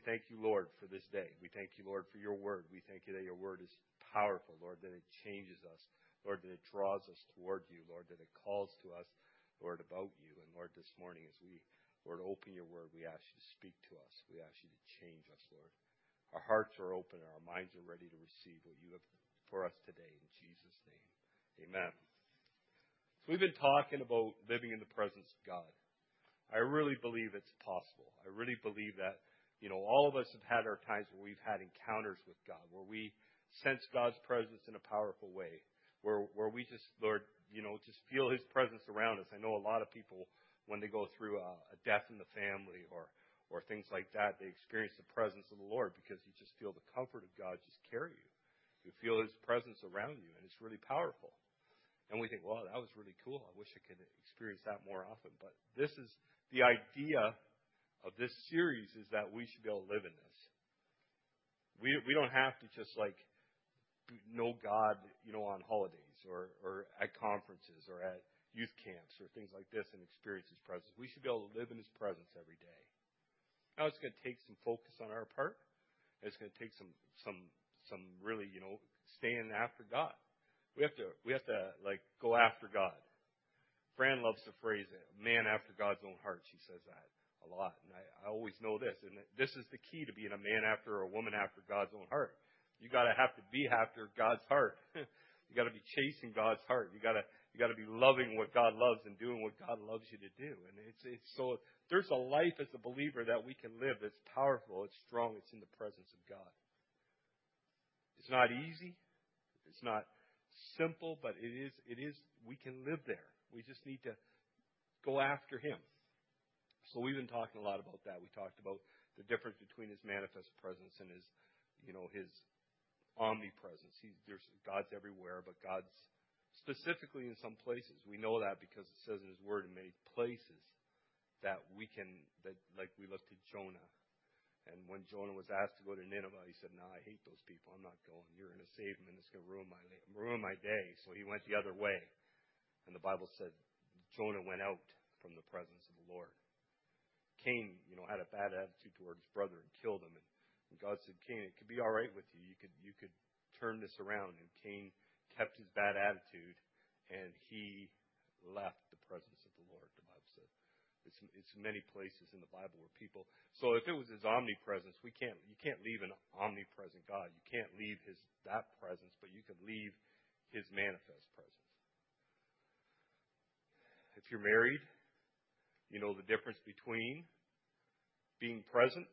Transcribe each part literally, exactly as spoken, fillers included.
thank you, Lord, for this day. We thank you, Lord, for your word. We thank you that your word is powerful, Lord, that it changes us. Lord, that it draws us toward you. Lord, that it calls to us, Lord, about you. And Lord, this morning as we, Lord, open your word, we ask you to speak to us. We ask you to change us, Lord. Our hearts are open and our minds are ready to receive what you have for us today. In Jesus' name, amen. So we've been talking about living in the presence of God. I really believe it's possible. I really believe that, you know, all of us have had our times where we've had encounters with God, where we sense God's presence in a powerful way. Where where we just, Lord, you know, just feel his presence around us. I know a lot of people, when they go through a, a death in the family or or things like that, they experience the presence of the Lord because you just feel the comfort of God just carry you. You feel his presence around you, and it's really powerful. And we think, well, that was really cool. I wish I could experience that more often. But this is the idea of this series, is that we should be able to live in this. We we don't have to just like know God, you know, on holidays or, or at conferences or at youth camps or things like this and experience his presence. We should be able to live in his presence every day. Now, it's going to take some focus on our part. It's going to take some some some really, you know, staying after God. We have to we have to like go after God. Fran loves the phrase "man after God's own heart." She says that a lot, and I, I always know this. And this is the key to being a man after or a woman after God's own heart. You got to have to be after God's heart. You got to be chasing God's heart. You got to you got to be loving what God loves and doing what God loves you to do. And it's it's so there's a life as a believer that we can live that's powerful, it's strong, it's in the presence of God. It's not easy, it's not simple, but it is it is we can live there. We just need to go after him. So we've been talking a lot about that. We talked about the difference between his manifest presence and his, you know, his omnipresence. He's, there's God's everywhere, but God's specifically in some places. We know that because it says in his word in many places that we can, that like we looked at Jonah. And when Jonah was asked to go to Nineveh, he said, no, I hate those people. I'm not going. You're going to save them, and it's going to ruin my, ruin my day. So he went the other way. And the Bible said Jonah went out from the presence of the Lord. Cain, you know, had a bad attitude toward his brother and killed him. And And God said, Cain, it could be all right with you. You could you could turn this around. And Cain kept his bad attitude, and he left the presence of the Lord, the Bible says. It's it's many places in the Bible where people. So if it was his omnipresence, we can't you can't leave an omnipresent God. You can't leave his that presence, but you can leave his manifest presence. If you're married, you know the difference between being present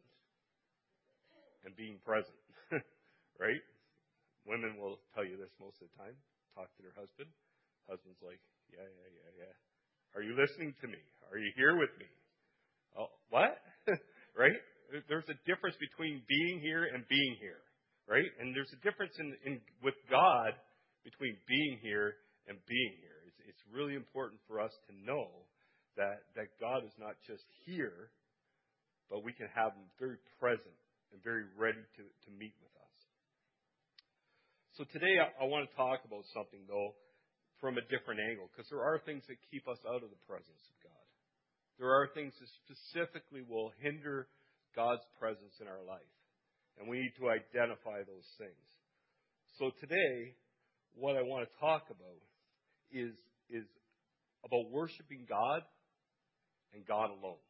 and being present, right? Women will tell you this most of the time. Talk to their husband. Husband's like, yeah, yeah, yeah, yeah. Are you listening to me? Are you here with me? Oh, what? Right? There's a difference between being here and being here, right? And there's a difference in, in with God between being here and being here. It's, it's really important for us to know that, that God is not just here, but we can have him very present and very ready to, to meet with us. So today I, I want to talk about something, though, from a different angle, because there are things that keep us out of the presence of God. There are things that specifically will hinder God's presence in our life, and we need to identify those things. So today, what I want to talk about is, is about worshiping God and God alone.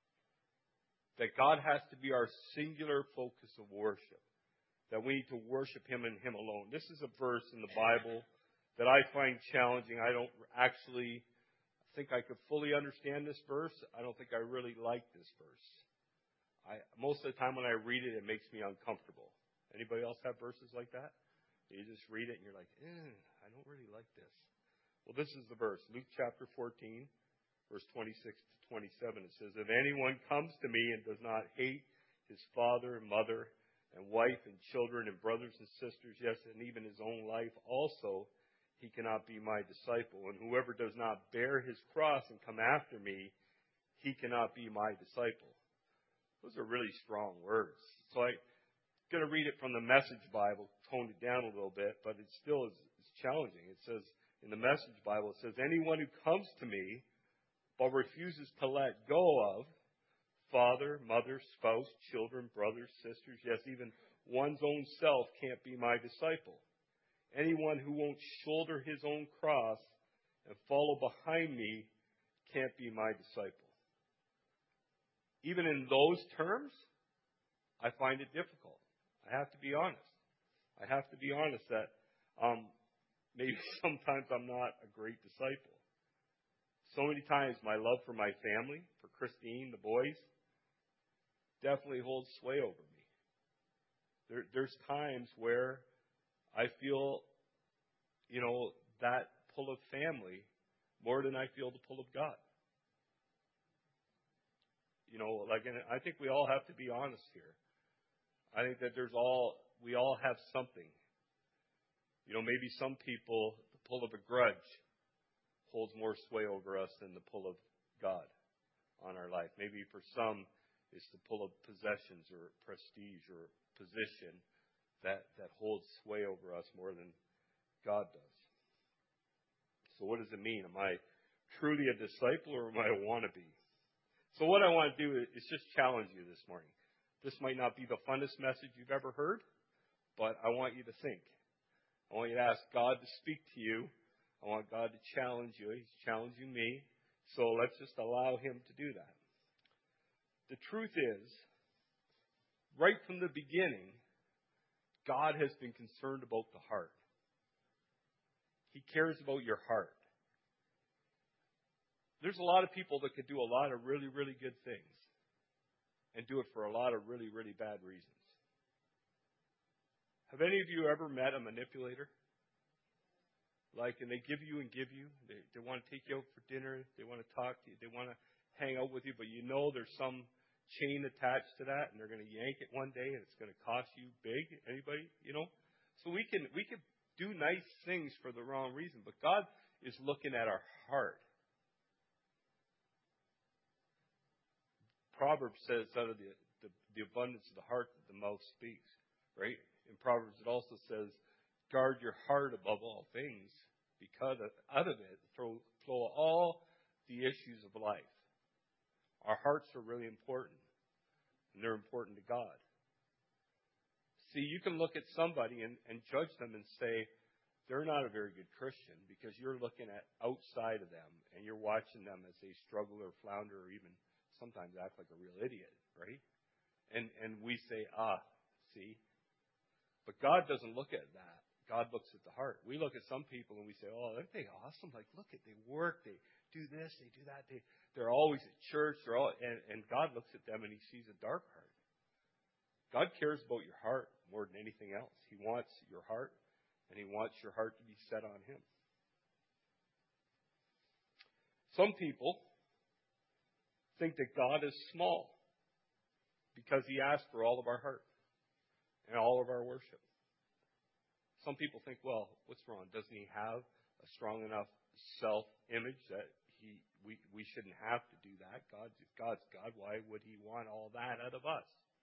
That God has to be our singular focus of worship. That we need to worship him and him alone. This is a verse in the Bible that I find challenging. I don't actually think I could fully understand this verse. I don't think I really like this verse. I, most of the time when I read it, it makes me uncomfortable. Anybody else have verses like that? You just read it and you're like, eh, I don't really like this. Well, this is the verse. Luke chapter fourteen, verse twenty-six to twenty-seven. It says, if anyone comes to me and does not hate his father and mother and wife and children and brothers and sisters, yes, and even his own life also, he cannot be my disciple. And whoever does not bear his cross and come after me, he cannot be my disciple. Those are really strong words. So I'm going to read it from the Message Bible, toned it down a little bit, but it still is, is challenging. It says, in the Message Bible, it says, anyone who comes to me but refuses to let go of father, mother, spouse, children, brothers, sisters, yes, even one's own self can't be my disciple. Anyone who won't shoulder his own cross and follow behind me can't be my disciple. Even in those terms, I find it difficult. I have to be honest. I have to be honest that um, maybe sometimes I'm not a great disciple. So many times my love for my family, for Christine, the boys, definitely holds sway over me. There, there's times where I feel, you know, that pull of family more than I feel the pull of God. You know, like, and I think we all have to be honest here. I think that there's all, we all have something. You know, maybe some people, the pull of a grudge holds more sway over us than the pull of God on our life. Maybe for some, it's the pull of possessions or prestige or position that, that holds sway over us more than God does. So what does it mean? Am I truly a disciple or am I a wannabe? So what I want to do is just challenge you this morning. This might not be the funnest message you've ever heard, but I want you to think. I want you to ask God to speak to you. I want God to challenge you. He's challenging me. So let's just allow Him to do that. The truth is, right from the beginning, God has been concerned about the heart. He cares about your heart. There's a lot of people that could do a lot of really, really good things and do it for a lot of really, really bad reasons. Have any of you ever met a manipulator? Like, and they give you and give you. They, they want to take you out for dinner. They want to talk to you. They want to hang out with you, but you know there's some chain attached to that, and they're going to yank it one day, and it's going to cost you big. Anybody, you know? So we can we can do nice things for the wrong reason, but God is looking at our heart. Proverbs says out of the, the, the abundance of the heart that the mouth speaks, right? In Proverbs it also says, guard your heart above all things, because out of it flow, flow all the issues of life. Our hearts are really important, and they're important to God. See, you can look at somebody and, and judge them and say, they're not a very good Christian, because you're looking at outside of them, and you're watching them as they struggle or flounder or even sometimes act like a real idiot, right? And and we say, ah, see? But God doesn't look at that. God looks at the heart. We look at some people and we say, oh, aren't they awesome? Like, look at, they work, they do this, they do that. They, they're always at church. They're all, and, and God looks at them and He sees a dark heart. God cares about your heart more than anything else. He wants your heart, and He wants your heart to be set on Him. Some people think that God is small because He asks for all of our heart and all of our worship. Some people think, well, what's wrong? Doesn't He have a strong enough self-image that he we, we shouldn't have to do that? God, if God's God, why would He want all that out of us?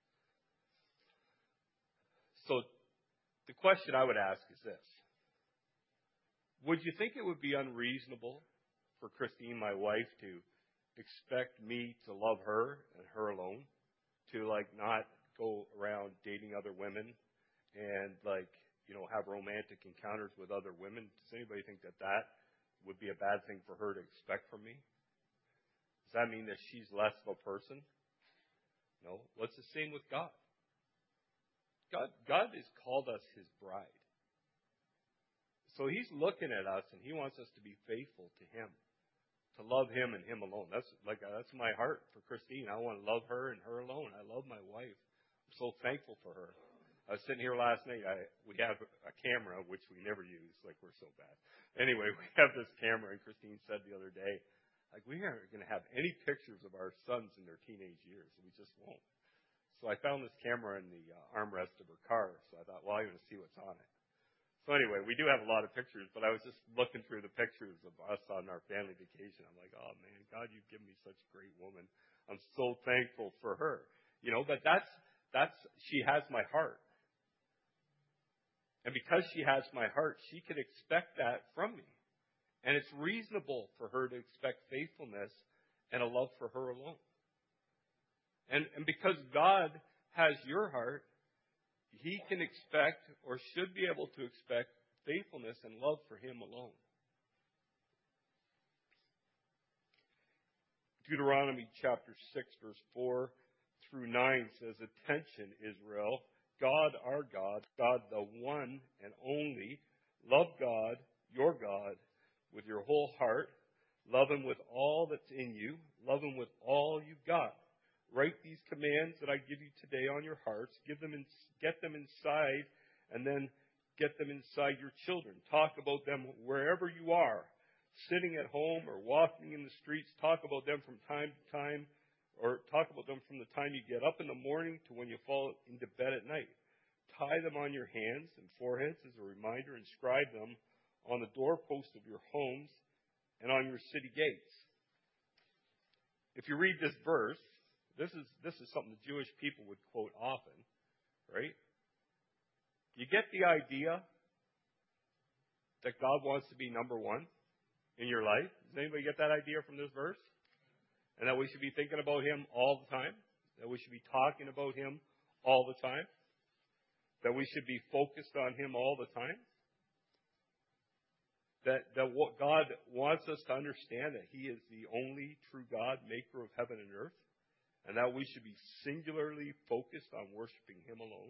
So the question I would ask is this. Would you think it would be unreasonable for Christine, my wife, to expect me to love her and her alone, to like not go around dating other women and like, you know, have romantic encounters with other women? Does anybody think that that would be a bad thing for her to expect from me? Does that mean that she's less of a person? No. Well, it's the same with God. God, God has called us His bride. So He's looking at us and He wants us to be faithful to Him. To love Him and Him alone. That's like that's my heart for Christine. I want to love her and her alone. I love my wife. I'm so thankful for her. I was sitting here last night. I, we have a camera, which we never use. Like, we're so bad. Anyway, we have this camera, and Christine said the other day, like, we aren't going to have any pictures of our sons in their teenage years. We just won't. So I found this camera in the uh, armrest of her car. So I thought, well, I'm going to see what's on it. So anyway, we do have a lot of pictures, but I was just looking through the pictures of us on our family vacation. I'm like, oh man, God, you've given me such a great woman. I'm so thankful for her. You know, but that's, that's, she has my heart. And because she has my heart, she can expect that from me. And it's reasonable for her to expect faithfulness and a love for her alone. And, and because God has your heart, He can expect or should be able to expect faithfulness and love for Him alone. Deuteronomy chapter six, verse four through nine says, "Attention, Israel, God our God, God the one and only. Love God, your God, with your whole heart. Love Him with all that's in you. Love Him with all you've got. Write these commands that I give you today on your hearts. Give them in, get them inside, and then get them inside your children. Talk about them wherever you are, sitting at home or walking in the streets. Talk about them from time to time, or talk about them from the time you get up in the morning to when you fall into bed at night. Tie them on your hands and foreheads as a reminder. Inscribe them on the doorposts of your homes and on your city gates." If you read this verse, this is this is something the Jewish people would quote often, right? You get the idea that God wants to be number one in your life. Does anybody get that idea from this verse? And that we should be thinking about Him all the time. That we should be talking about Him all the time. That we should be focused on Him all the time. That, that what God wants us to understand that He is the only true God, maker of heaven and earth. And that we should be singularly focused on worshiping Him alone.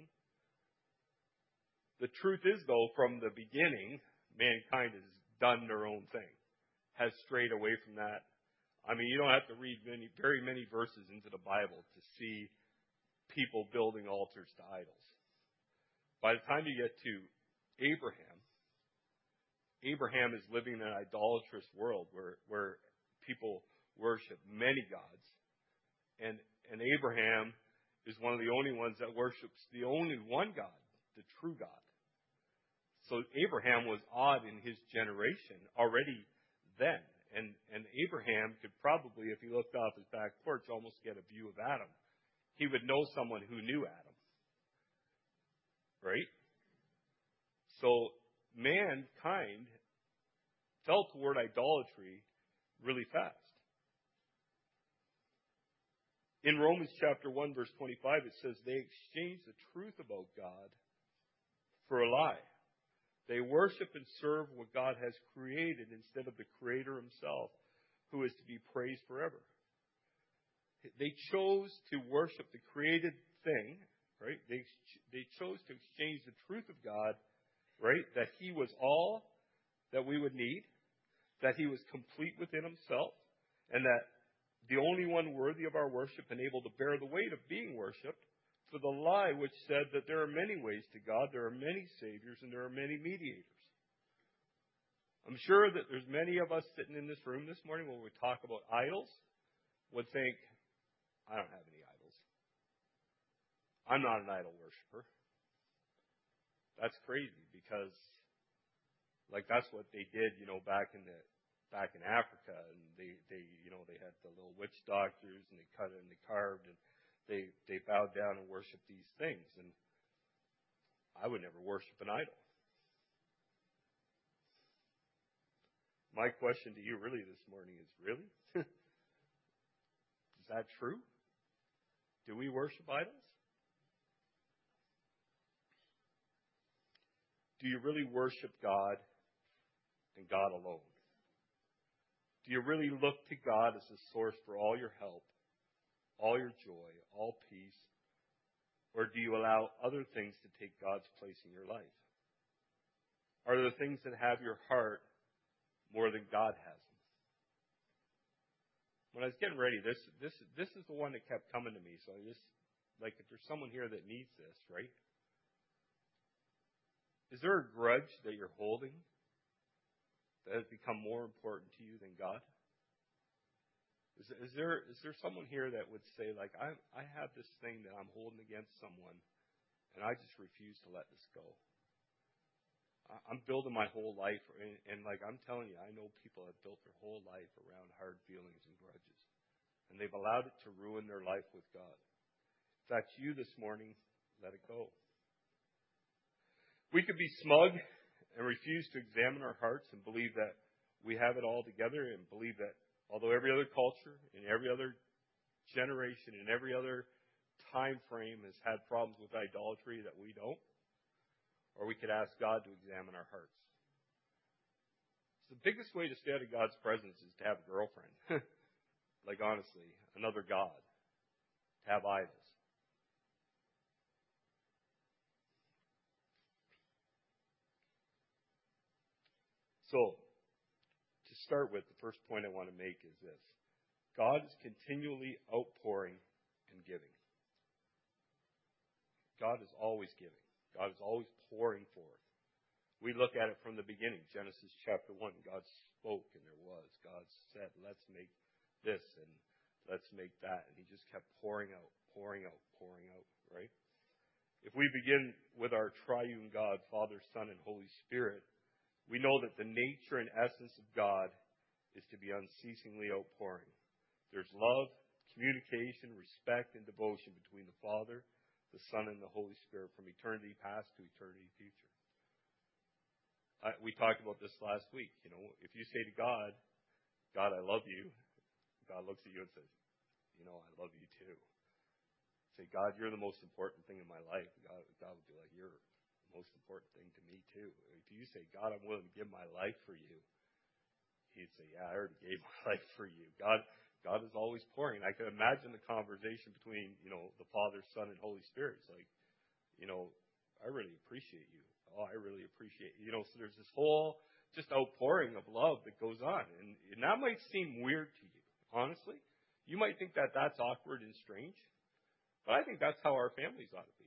The truth is, though, from the beginning, mankind has done their own thing. Has strayed away from that. I mean, you don't have to read many, very many verses into the Bible to see people building altars to idols. By the time you get to Abraham, Abraham is living in an idolatrous world where, where people worship many gods. And, and Abraham is one of the only ones that worships the only one God, the true God. So Abraham was odd in his generation already then. And, and Abraham could probably, if he looked off his back porch, almost get a view of Adam. He would know someone who knew Adam. Right? So mankind fell toward idolatry really fast. In Romans chapter one, verse twenty-five, it says, "They exchanged the truth about God for a lie. They worship and serve what God has created instead of the Creator Himself, who is to be praised forever." They chose to worship the created thing, right? They, they chose to exchange the truth of God, right? That He was all that we would need, that He was complete within Himself, and that the only one worthy of our worship and able to bear the weight of being worshipped, for the lie which said that there are many ways to God, there are many saviors, and there are many mediators. I'm sure that there's many of us sitting in this room this morning when we talk about idols would think, I don't have any idols. I'm not an idol worshiper. That's crazy because, like, that's what they did, you know, back in the back in Africa, and they, they, you know, they had the little witch doctors, and they cut it and they carved, and they they bowed down and worshiped these things. And I would never worship an idol. My question to you really this morning is, really? Is that true? Do we worship idols? Do you really worship God and God alone? Do you really look to God as the source for all your help, all your joy, all peace? Or do you allow other things to take God's place in your life? Are there things that have your heart more than God has them? When I was getting ready, this this this is the one that kept coming to me. So I just, like, if there's someone here that needs this, right? Is there a grudge that you're holding that has become more important to you than God? Is, is there is there someone here that would say, like, I I have this thing that I'm holding against someone, and I just refuse to let this go? I, I'm building my whole life, and, and like I'm telling you, I know people have built their whole life around hard feelings and grudges, and they've allowed it to ruin their life with God. If that's you this morning, let it go. We could be smug and refuse to examine our hearts and believe that we have it all together, and believe that although every other culture and every other generation in every other time frame has had problems with idolatry that we don't. Or we could ask God to examine our hearts. So the biggest way to stay out of God's presence is to have a girlfriend. Like, honestly, another God. To have idols. So, to start with, the first point I want to make is this. God is continually outpouring and giving. God is always giving. God is always pouring forth. We look at it from the beginning. Genesis chapter one, God spoke and there was. God said, let's make this and let's make that. And he just kept pouring out, pouring out, pouring out, right? If we begin with our triune God, Father, Son, and Holy Spirit, we know that the nature and essence of God is to be unceasingly outpouring. There's love, communication, respect, and devotion between the Father, the Son, and the Holy Spirit from eternity past to eternity future. I, we talked about this last week. You know, if you say to God, God, I love you, God looks at you and says, you know, I love you too. Say, God, you're the most important thing in my life. God, God would be like, you're the most important thing to me too. If you say, God, I'm willing to give my life for you, he'd say, yeah, I already gave my life for you. God, God is always pouring. I can imagine the conversation between, you know, the Father, Son, and Holy Spirit. It's like, you know, I really appreciate you. Oh, I really appreciate you. You know, so there's this whole just outpouring of love that goes on. And, and that might seem weird to you, honestly. You might think that that's awkward and strange. But I think that's how our families ought to be.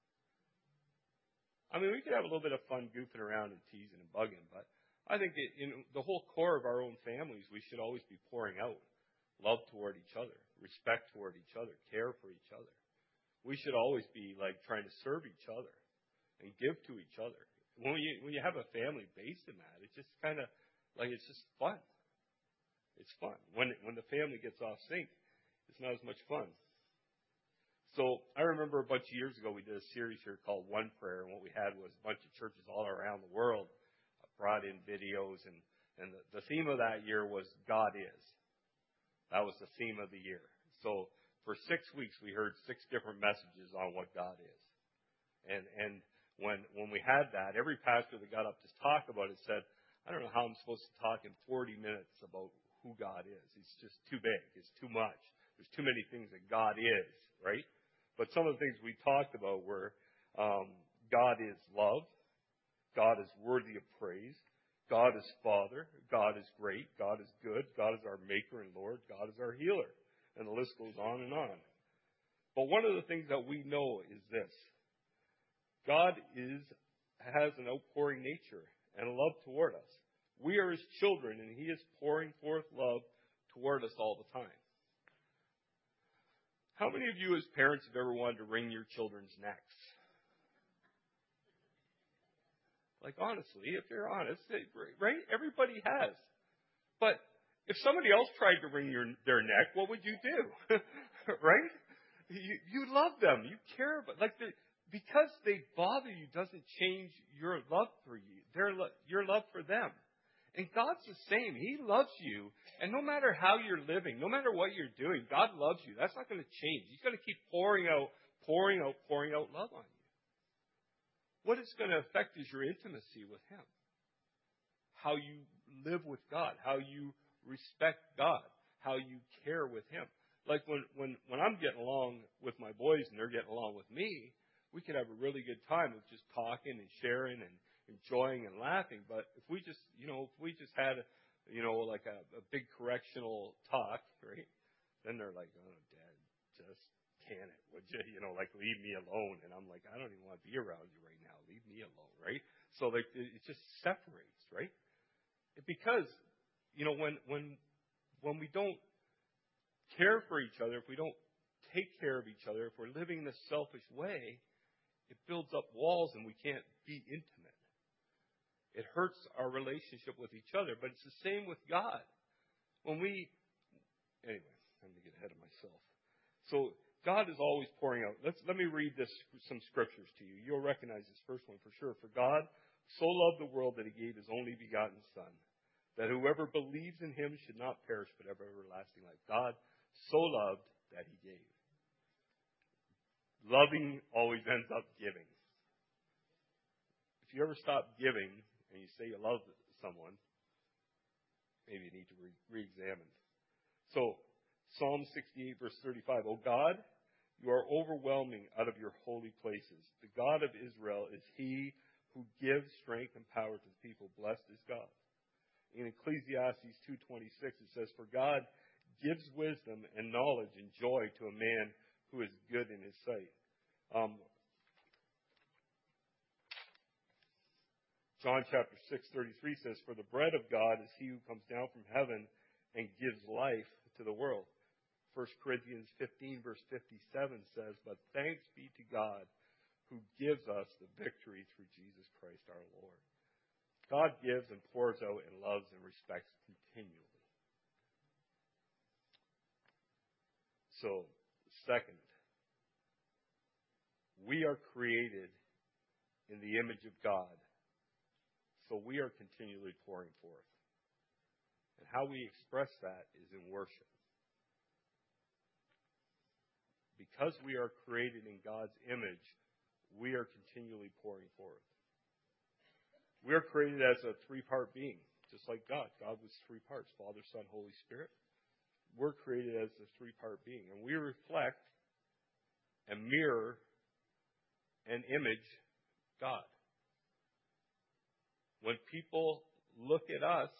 I mean, we could have a little bit of fun goofing around and teasing and bugging, but I think it, in the whole core of our own families, we should always be pouring out love toward each other, respect toward each other, care for each other. We should always be like trying to serve each other and give to each other. When you when you have a family based in that, it's just kind of like it's just fun. It's fun. When when the family gets off sync, it's not as much fun. So I remember a bunch of years ago we did a series here called One Prayer, and what we had was a bunch of churches all around the world brought in videos, and and the, the theme of that year was God is. That was the theme of the year. So for six weeks we heard six different messages on what God is. And and when when we had that, every pastor that got up to talk about it said, I don't know how I'm supposed to talk in forty minutes about who God is. It's just too big. It's too much. There's too many things that God is, right? But some of the things we talked about were um, God is love. God is worthy of praise. God is Father. God is great. God is good. God is our Maker and Lord. God is our healer. And the list goes on and on. But one of the things that we know is this. God is has an outpouring nature and a love toward us. We are His children, and He is pouring forth love toward us all the time. How many of you as parents have ever wanted to wring your children's necks? Like, honestly, if you're honest, right? Everybody has. But if somebody else tried to wring your, their neck, what would you do? Right? You, you love them. You care about like the, because they bother you doesn't change your love for you, their your love for them. And God's the same. He loves you. And no matter how you're living, no matter what you're doing, God loves you. That's not going to change. He's going to keep pouring out, pouring out, pouring out love on you. What it's going to affect is your intimacy with Him. How you live with God. How you respect God. How you care with Him. Like when, when, when I'm getting along with my boys and they're getting along with me, we can have a really good time of just talking and sharing and enjoying and laughing. But if we just, you know, if we just had, you know, like a, a big correctional talk, right? Then they're like, oh, Dad, just can it, would you? You know, like leave me alone. And I'm like, I don't even want to be around you right now. Leave me alone, right? So like it just separates, right? Because, you know, when when when we don't care for each other, if we don't take care of each other, if we're living in a selfish way, it builds up walls and we can't be intimate. It hurts our relationship with each other, but it's the same with God. When we, anyway, I'm going to get ahead of myself. So God is always pouring out. Let's, let me read this, some scriptures to you. You'll recognize this first one for sure. For God so loved the world that He gave His only begotten Son, that whoever believes in Him should not perish but have everlasting life. God so loved that he gave. Loving always ends up giving. If you ever stop giving and you say you love someone, maybe you need to re- re-examine. So, Psalm sixty-eight, verse thirty-five, O God, you are overwhelming out of your holy places. The God of Israel is he who gives strength and power to the people. Blessed is God. In Ecclesiastes two twenty-six, it says, For God gives wisdom and knowledge and joy to a man who is good in his sight. Um, John chapter six thirty-three says, For the bread of God is he who comes down from heaven and gives life to the world. First Corinthians fifteen verse fifty-seven says, But thanks be to God who gives us the victory through Jesus Christ our Lord. God gives and pours out and loves and respects continually. So, second, we are created in the image of God. So we are continually pouring forth. And how we express that is in worship. Because we are created in God's image, we are continually pouring forth. We are created as a three-part being, just like God. God was three parts, Father, Son, Holy Spirit. We're created as a three-part being. And we reflect and mirror and image God. When people look at us,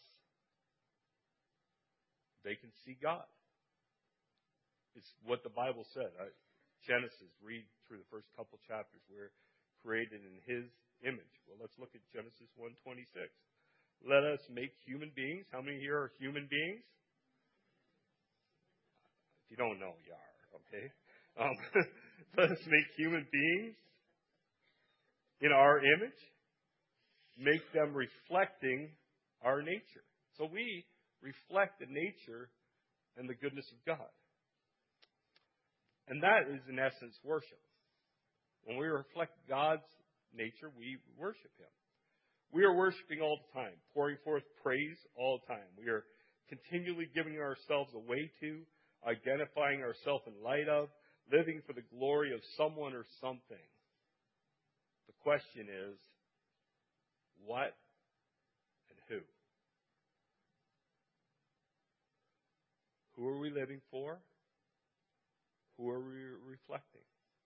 they can see God. It's what the Bible said. I, Genesis, read through the first couple chapters. We're created in His image. Well, let's look at Genesis one twenty-six. Let us make human beings. How many here are human beings? If you don't know, you are, okay? Um, let us make human beings in our image. Make them reflecting our nature. So we reflect the nature and the goodness of God. And that is, in essence, worship. When we reflect God's nature, we worship Him. We are worshiping all the time, pouring forth praise all the time. We are continually giving ourselves away to, identifying ourselves in light of, living for the glory of someone or something. The question is, what and who? Who are we living for? Who are we reflecting?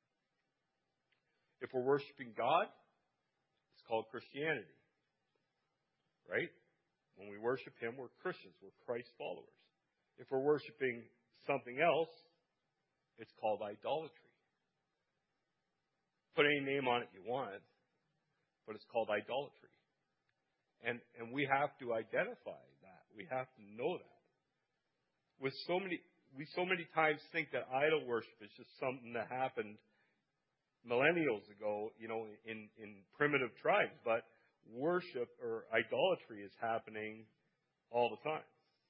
If we're worshiping God, it's called Christianity. Right? When we worship Him, we're Christians. We're Christ followers. If we're worshiping something else, it's called idolatry. Put any name on it you want, but it's called idolatry. And and we have to identify that. We have to know that. With so many, we so many times think that idol worship is just something that happened millennials ago, you know, in, in primitive tribes. But worship or idolatry is happening all the time.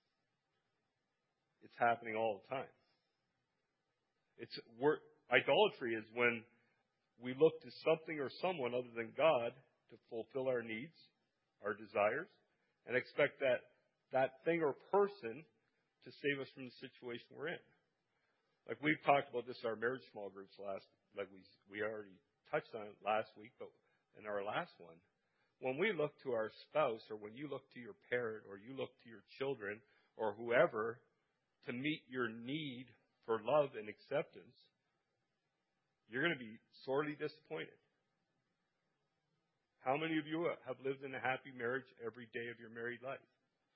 It's happening all the time. It's wor- idolatry is when we look to something or someone other than God to fulfill our needs, our desires, and expect that that thing or person to save us from the situation we're in. Like we've talked about this in our marriage small groups last, like we we already touched on it last week, but in our last one, when we look to our spouse or when you look to your parent or you look to your children or whoever to meet your need for love and acceptance, you're going to be sorely disappointed. How many of you have lived in a happy marriage every day of your married life?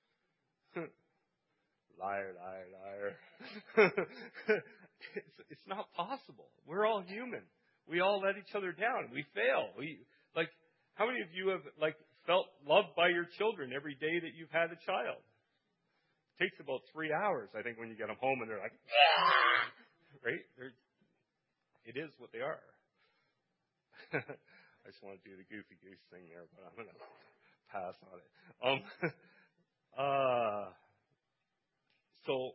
Liar, liar, liar. it's, it's not possible. We're all human. We all let each other down. We fail. We like. How many of you have like felt loved by your children every day that you've had a child? It takes about three hours, I think, when you get them home and they're like, right? They're, it is what they are. I just want to do the goofy goose thing there, but I'm going to pass on it. Um, uh, so,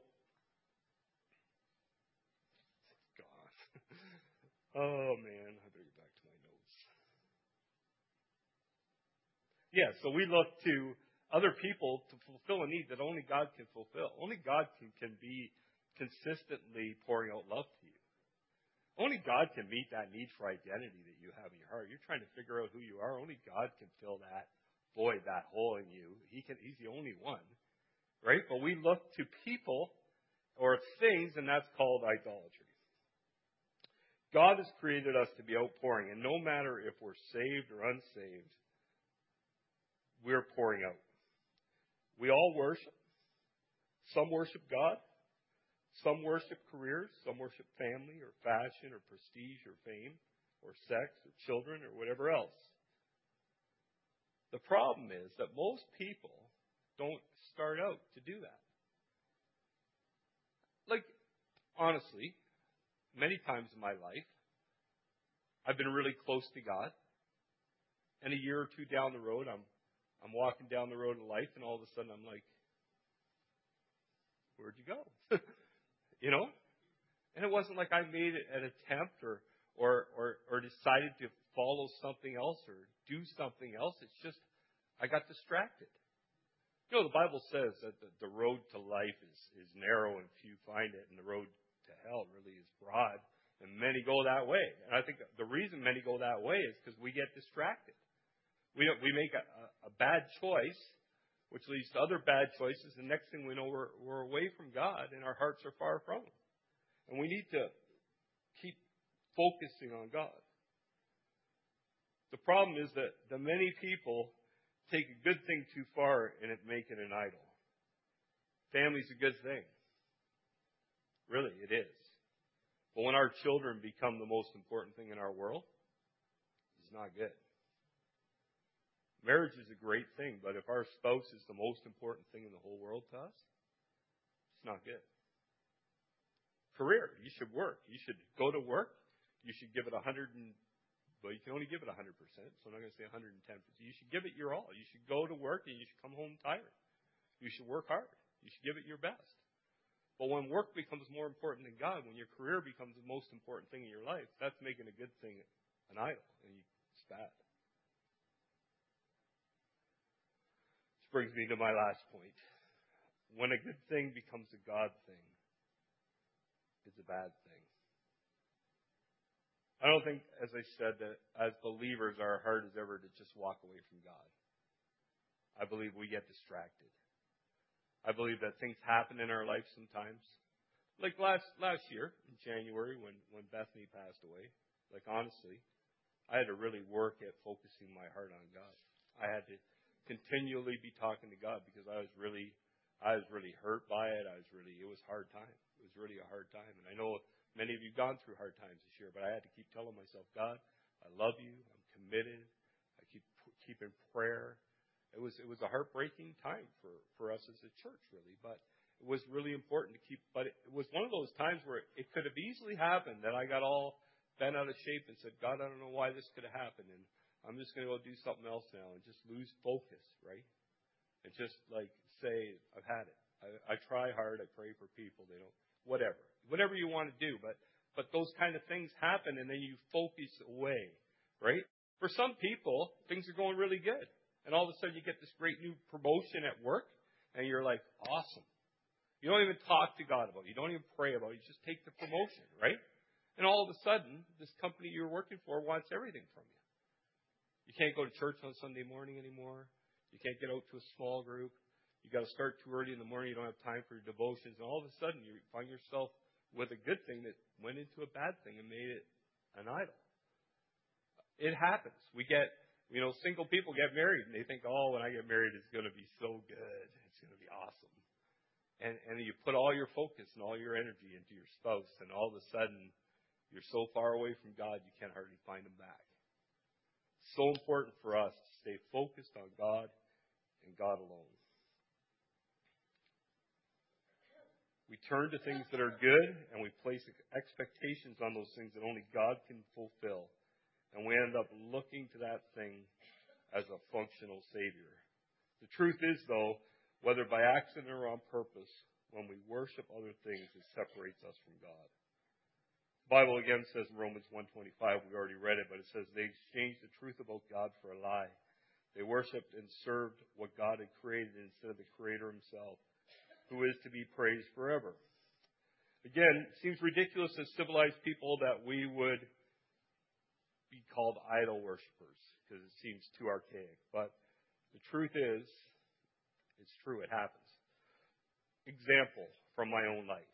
it's gone. Oh, man. I better get back to my notes. Yeah, so we look to other people to fulfill a need that only God can fulfill. Only God can, can be consistently pouring out love to you. Only God can meet that need for identity that you have in your heart. You're trying to figure out who you are. Only God can fill that void, that hole in you. He can. He's the only one, right? But we look to people or things, and that's called idolatry. God has created us to be outpouring, and no matter if we're saved or unsaved, we're pouring out. We all worship. Some worship God. Some worship careers. Some worship family or fashion or prestige or fame or sex or children or whatever else. The problem is that most people don't start out to do that. Like, honestly, many times in my life, I've been really close to God. And a year or two down the road, I'm I'm walking down the road of life, and all of a sudden I'm like, where'd you go? You know? And it wasn't like I made an attempt or, or, or, or decided to follow something else or do something else. It's just I got distracted. You know, the Bible says that the, the road to life is, is narrow and few find it, and the road to hell really is broad, and many go that way. And I think the reason many go that way is because we get distracted. We we make a, a bad choice, which leads to other bad choices, and next thing we know, we're, we're away from God, and our hearts are far from Him. And we need to keep focusing on God. The problem is that the many people take a good thing too far and it make it an idol. Family's a good thing. Really, it is. But when our children become the most important thing in our world, it's not good. Marriage is a great thing, but if our spouse is the most important thing in the whole world to us, it's not good. Career, you should work. You should go to work. You should give it a hundred and, well, you can only give it a hundred percent, so I'm not going to say a hundred and ten percent. You should give it your all. You should go to work and you should come home tired. You should work hard. You should give it your best. But when work becomes more important than God, when your career becomes the most important thing in your life, that's making a good thing an idol, and it's bad. Brings me to my last point. When a good thing becomes a God thing, it's a bad thing. I don't think, as I said, that as believers our heart is ever to just walk away from God. I believe we get distracted. I believe that things happen in our life sometimes. Like last last year, in January, when, when Bethany passed away, like honestly, I had to really work at focusing my heart on God. I had to continually be talking to God because I was really, I was really hurt by it. I was really, it was a hard time. It was really a hard time. And I know many of you have gone through hard times this year, but I had to keep telling myself, God, I love you. I'm committed. I keep keep in prayer. It was it was a heartbreaking time for, for us as a church, really, but it was really important to keep. But it, it was one of those times where it could have easily happened that I got all bent out of shape and said, God, I don't know why this could have happened, and I'm just going to go do something else now and just lose focus, right? And just like say, I've had it. I, I try hard. I pray for people. They don't, whatever. Whatever you want to do. But, but those kind of things happen and then you focus away, right? For some people, things are going really good. And all of a sudden you get this great new promotion at work and you're like, awesome. You don't even talk to God about it. You don't even pray about it. You just take the promotion, right? And all of a sudden, this company you're working for wants everything from you. You can't go to church on Sunday morning anymore. You can't get out to a small group. You got to start too early in the morning. You don't have time for your devotions. And all of a sudden, you find yourself with a good thing that went into a bad thing and made it an idol. It happens. We get, you know, single people get married and they think, oh, when I get married, it's going to be so good. It's going to be awesome. And, and you put all your focus and all your energy into your spouse, and all of a sudden, you're so far away from God, you can't hardly find him back. So important for us to stay focused on God and God alone. We turn to things that are good and we place expectations on those things that only God can fulfill. And we end up looking to that thing as a functional Savior. The truth is, though, whether by accident or on purpose, when we worship other things, it separates us from God. The Bible again says in Romans one twenty-five, we already read it, but it says they exchanged the truth about God for a lie. They worshipped and served what God had created instead of the Creator himself, who is to be praised forever. Again, it seems ridiculous as civilized people that we would be called idol worshipers because it seems too archaic. But the truth is, it's true, it happens. Example from my own life.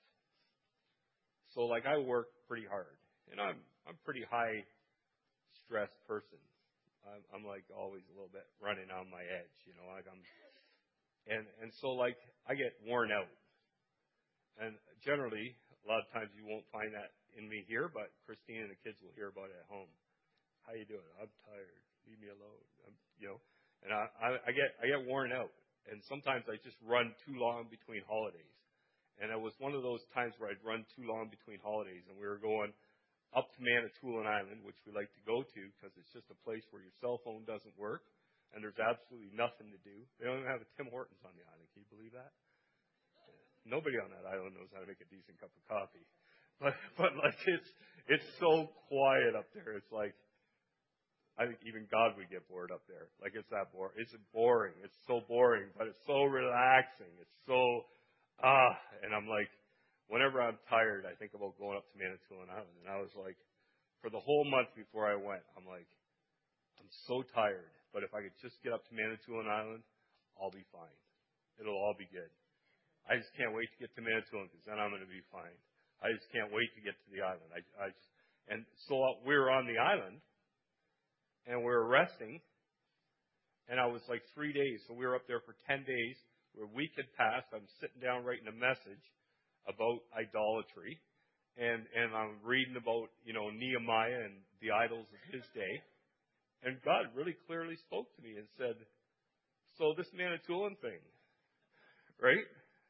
So, like, I work pretty hard, and I'm I'm a pretty high stressed person. I'm, I'm like always a little bit running on my edge, you know. Like I'm, and and so like I get worn out, and generally a lot of times you won't find that in me here, but Christine and the kids will hear about it at home. How you doing? I'm tired. Leave me alone. I'm, you know, and I, I I get I get worn out, and sometimes I just run too long between holidays. And it was one of those times where I'd run too long between holidays, and we were going up to Manitoulin Island, which we like to go to because it's just a place where your cell phone doesn't work, and there's absolutely nothing to do. They don't even have a Tim Hortons on the island. Can you believe that? Nobody on that island knows how to make a decent cup of coffee. But but like it's it's so quiet up there. It's like I think even God would get bored up there. Like it's that boring. It's boring. It's so boring, but it's so relaxing. It's so ah, and I'm like, whenever I'm tired, I think about going up to Manitoulin Island. And I was like, for the whole month before I went, I'm like, I'm so tired. But if I could just get up to Manitoulin Island, I'll be fine. It'll all be good. I just can't wait to get to Manitoulin because then I'm going to be fine. I just can't wait to get to the island. I, I just, and so we were on the island, and we were resting, and I was like three days. So we were up there for ten days. Where a week had passed. I'm sitting down writing a message about idolatry, and and I'm reading about, you know, Nehemiah and the idols of his day, and God really clearly spoke to me and said, "So this Manitoulin thing, right?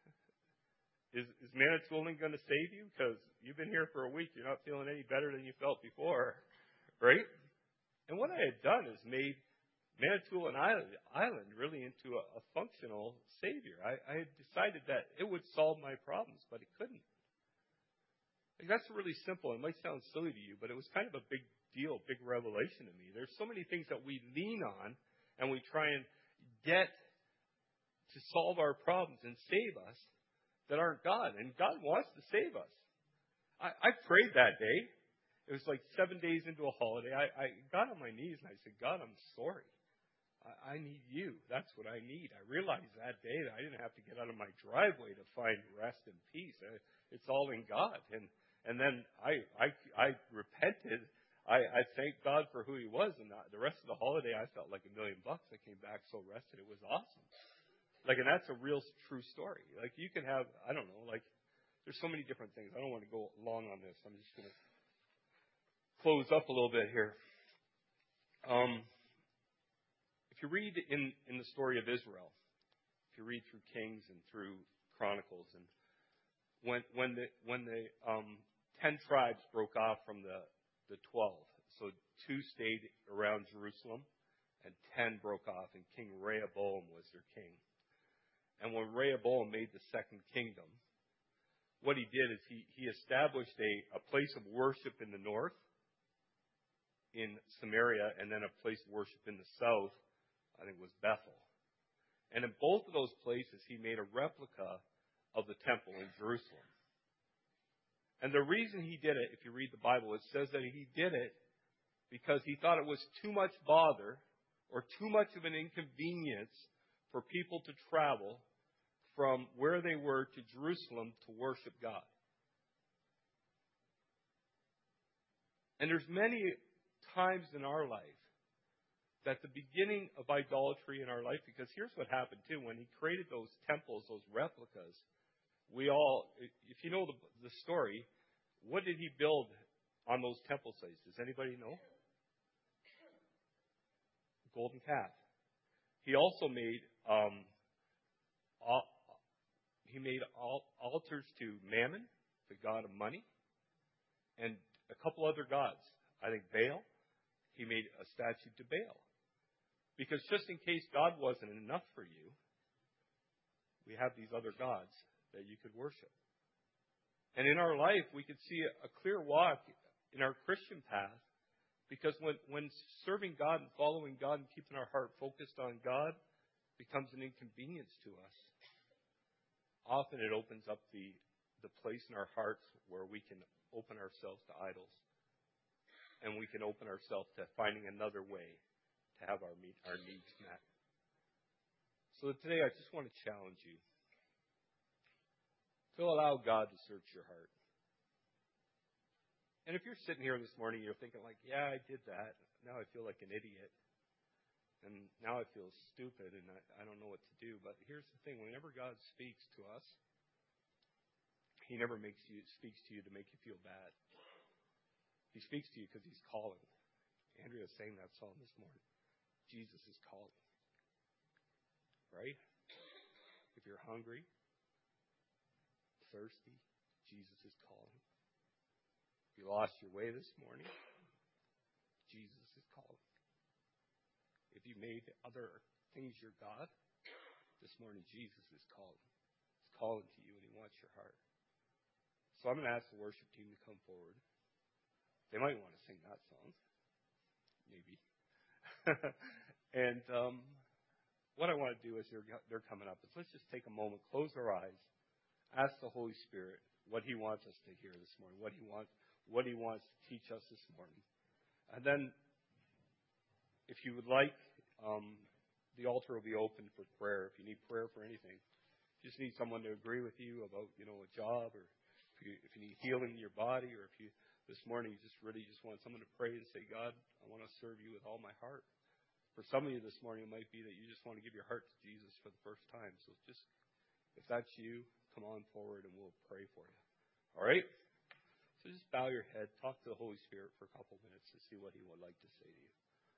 Is is Manitoulin going to save you? Because you've been here for a week, you're not feeling any better than you felt before, right?" And what I had done is made Manitoulin Island, Island really into a, a functional savior. I, I had decided that it would solve my problems, but it couldn't. Like, that's really simple. It might sound silly to you, but it was kind of a big deal, big revelation to me. There's so many things that we lean on and we try and get to solve our problems and save us that aren't God. And God wants to save us. I, I prayed that day. It was like seven days into a holiday. I, I got on my knees and I said, God, I'm sorry. I need you. That's what I need. I realized that day that I didn't have to get out of my driveway to find rest and peace. It's all in God. And and then I I, I repented. I, I thanked God for who He was. And the rest of the holiday, I felt like a million bucks. I came back so rested. It was awesome. Like, and that's a real true story. Like, you can have, I don't know, like, there's so many different things. I don't want to go long on this. I'm just going to close up a little bit here. Um. If you read in, in the story of Israel, if you read through Kings and through Chronicles, and when when the when the um, ten tribes broke off from the the twelve, so two stayed around Jerusalem, and ten broke off, and King Rehoboam was their king. And when Rehoboam made the second kingdom, what he did is he he established a, a place of worship in the north, in Samaria, and then a place of worship in the south. I think it was Bethel. And in both of those places, he made a replica of the temple in Jerusalem. And the reason he did it, if you read the Bible, it says that he did it because he thought it was too much bother or too much of an inconvenience for people to travel from where they were to Jerusalem to worship God. And there's many times in our life that the beginning of idolatry in our life, because here's what happened too, when he created those temples, those replicas, we all, if you know the, the story, what did he build on those temple sites? Does anybody know? Golden calf. He also made, um, all, he made all, altars to Mammon, the god of money, and a couple other gods. I think Baal. He made a statue to Baal. Because just in case God wasn't enough for you, we have these other gods that you could worship. And in our life, we could see a clear walk in our Christian path, because when, when serving God and following God and keeping our heart focused on God becomes an inconvenience to us, often it opens up the the place in our hearts where we can open ourselves to idols. And we can open ourselves to finding another way to have our, meet, our needs met. So today I just want to challenge you to allow God to search your heart. And if you're sitting here this morning, you're thinking like, yeah, I did that. Now I feel like an idiot. And now I feel stupid and I, I don't know what to do. But here's the thing. Whenever God speaks to us, He never makes you speaks to you to make you feel bad. He speaks to you because He's calling. Andrea sang that song this morning. Jesus is calling. Right? If you're hungry, thirsty, Jesus is calling. If you lost your way this morning, Jesus is calling. If you made other things your God, this morning Jesus is calling. He's calling to you and He wants your heart. So I'm going to ask the worship team to come forward. They might want to sing that song. Maybe. and um, what I want to do as they're, they're coming up is let's just take a moment, close our eyes, ask the Holy Spirit what He wants us to hear this morning, what He wants, what He wants to teach us this morning. And then, if you would like, um, the altar will be open for prayer. If you need prayer for anything, you just need someone to agree with you about, you know, a job, or if you, if you need healing in your body, or if you this morning you just really just want someone to pray and say, God, I want to serve you with all my heart. For some of you this morning, it might be that you just want to give your heart to Jesus for the first time. So just, if that's you, come on forward and we'll pray for you. All right? So just bow your head, talk to the Holy Spirit for a couple minutes to see what He would like to say to you.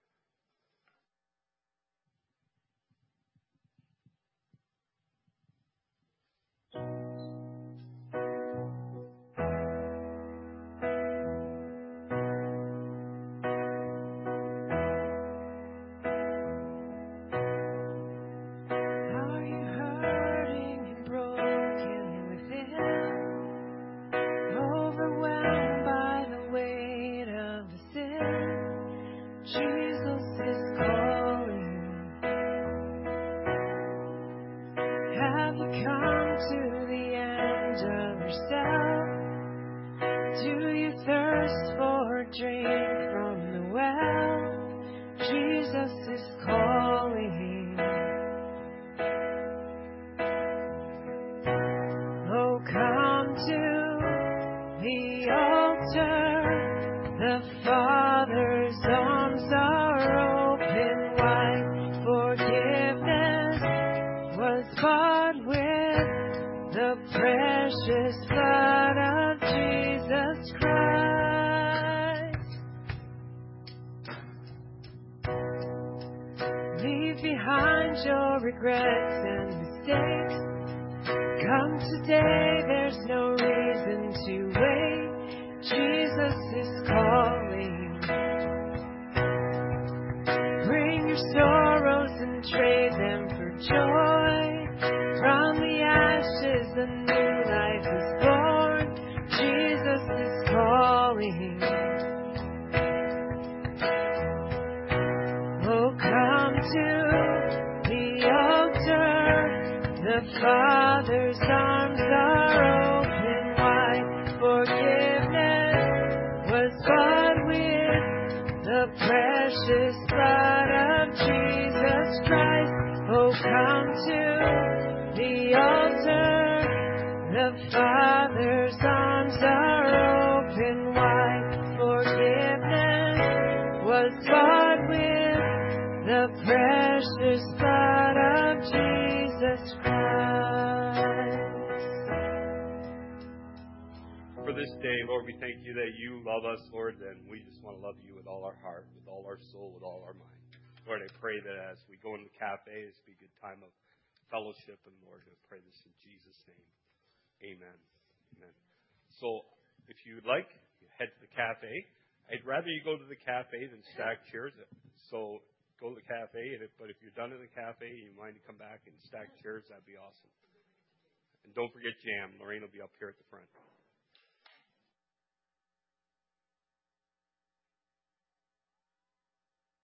For this day, Lord, we thank you that you love us, Lord, and we just want to love you with all our heart, with all our soul, with all our mind. Lord, I pray that as we go into the cafe, it's be a good time of fellowship, and Lord, I pray this in Jesus' name. Amen. Amen. So, if you'd like, you head to the cafe. I'd rather you go to the cafe than stack chairs. So, go to the cafe, but if you're done in the cafe and you mind to come back and stack chairs, that'd be awesome. And don't forget jam. Lorraine will be up here at the front.